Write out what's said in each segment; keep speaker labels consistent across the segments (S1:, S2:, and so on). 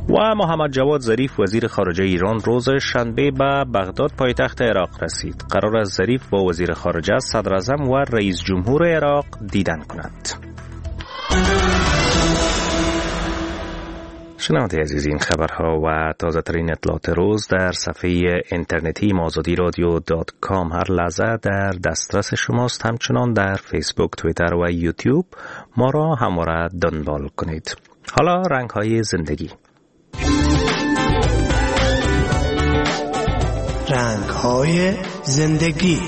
S1: و محمد جواد ظریف وزیر خارجه ایران روز شنبه به بغداد پایتخت عراق رسید. قرار است ظریف با وزیر خارجه، صدر اعظم و رئیس جمهور عراق دیدن کند. شنونده عزیز، این خبرها و تازه ترین اطلاعات روز در صفحه اینترنتی mazodiradio.com هر لحظه در دسترس شماست. همچنان در فیسبوک، توییتر و یوتیوب ما را همواره دنبال کنید. حالا رنگ‌های زندگی.
S2: رنگ‌های زندگی.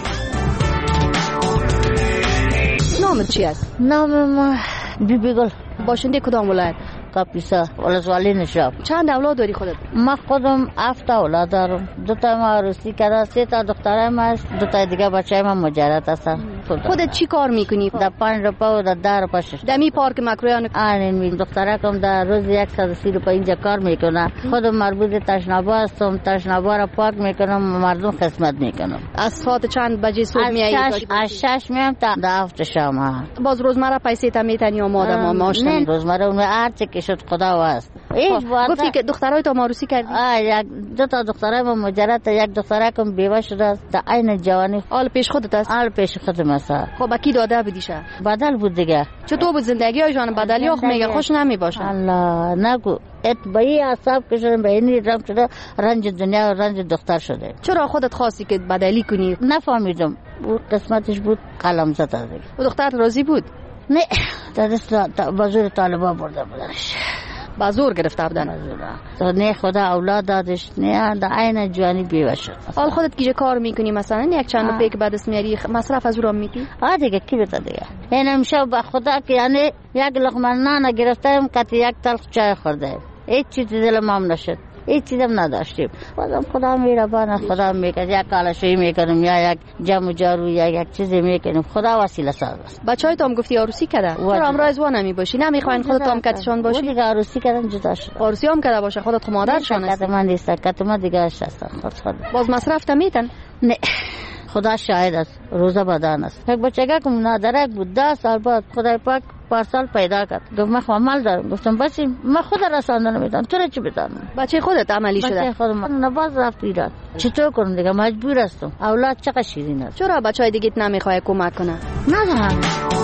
S3: نامت چی است؟
S4: نام ما بیبیگل.
S3: باشنده کدام ولایت؟
S4: کاپیسا، ولسوالی نشاب.
S3: چند اولاد داری خودت؟
S4: ما خودم 7 اولاد دارم. 2 تا ما عروسی کردم، 3 تا دخترم هست، 2 تا دیگه بچه‌ام هم مجرد هستن.
S3: خودت چی کار میکنی؟
S4: در 5 روپیه و در 10 روپیه.
S3: دمی پارک مکرویان.
S4: آره، دخترکم در روز 130 روپیه اینجا کار میکنه. خودم مربوط تشنابا هستم، تشنابا را پاک میکنم، مردم خدمت میکنم.
S3: از ساعت چند بجه صبح میایی؟
S4: از 6 میام تا 7 شام.
S3: باز روزمره پیسه تا میتنی یا مادر ماش؟
S4: نه، روزمره اون هر چه که شد خدا واسه.
S3: گفتی که دخترای تو عروسی کردی؟
S4: یک 2 تا دخترم مجرد، یک دخترکم بیوه شده است. در عین جوانی.
S3: حال پیش خودت است؟
S4: حال پیش خودم است.
S3: خب با کی داده بودیشه؟
S4: بدل بود دیگه.
S3: چطور بود زندگی جان؟ بدلی آخ میگه خوش نمی باشه.
S4: الله نگو. اتبایی اعصاب کشون به این رم شده، رنج دنیا و رنج دختر شده.
S3: چرا خودت خواستی که بدلی کنی؟
S4: نفهمیدم. بود قسمتش بود قلم زد از دیگه.
S3: و دختر راضی بود؟
S4: نه، دست بازور طالبا برده بودنش.
S3: بازور گرفته بودن؟
S4: بازور. نه خدا اولاد دادش، نه در عین جوانی بیوه شد.
S3: حال خودت کیجا کار میکنی؟ مثلا یک چند روپیه که بعد از میاری مصرف از او را میدی؟
S4: دیگه کی بده دیگه. این همیشه به خدا که یعنی یک لقمه نان گرفتم که یک تلخ چای خورده. هیچ چیز دل ما نشد. هیچ چیزم نداشتیم. بازم خدا میربانه، خدا میکنه. یک کالشویی میکنم یا یک جمع جارو یا یک چیزی میکنم. خدا وسیله ساز است.
S3: بچهای تو هم گفتی عروسی کرده؟ چرا امرا ازوا نمیباشی؟ نمیخواین خودت هم کتشان باشی؟
S4: دیگه عروسی کردن جدا شد.
S3: عروسی هم کرده باشه خودت خود مادرشان هستی.
S4: من نیست، کت ما دیگه هست. خود.
S3: باز مصرف تمیتن؟
S4: نه. خدا شاهد است، روزه بدان است. یک بچگی که نادرک بود 10 سال بعد خدای پاک پارسال پیدا کرد. گفت من عمل دارم. گفتم بس من خود رساندن نمیدونم، تو چی بدانم؟
S3: بچه خودت عملی شده؟
S4: بچه خودم نباز رفت ایران. چطور کنم دیگه، مجبور هستم. اولاد چقدر شیرین است.
S3: چرا بچهای دیگه نمیخواد کمک کنه؟
S4: ندارم.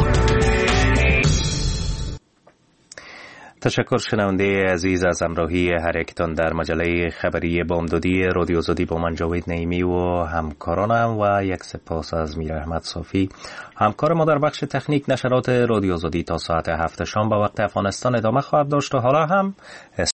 S1: تشکر شنونده عزیز از همراهی هر یکتان در مجله خبری بامدادی رادیو آزادی با من جاوید نعیمی و همکارانم و یک سپاس از میر احمد صافی همکار ما در بخش تکنیک. نشرات رادیو آزادی تا ساعت 7 شام به وقت افغانستان ادامه خواهد داشت و حالا هم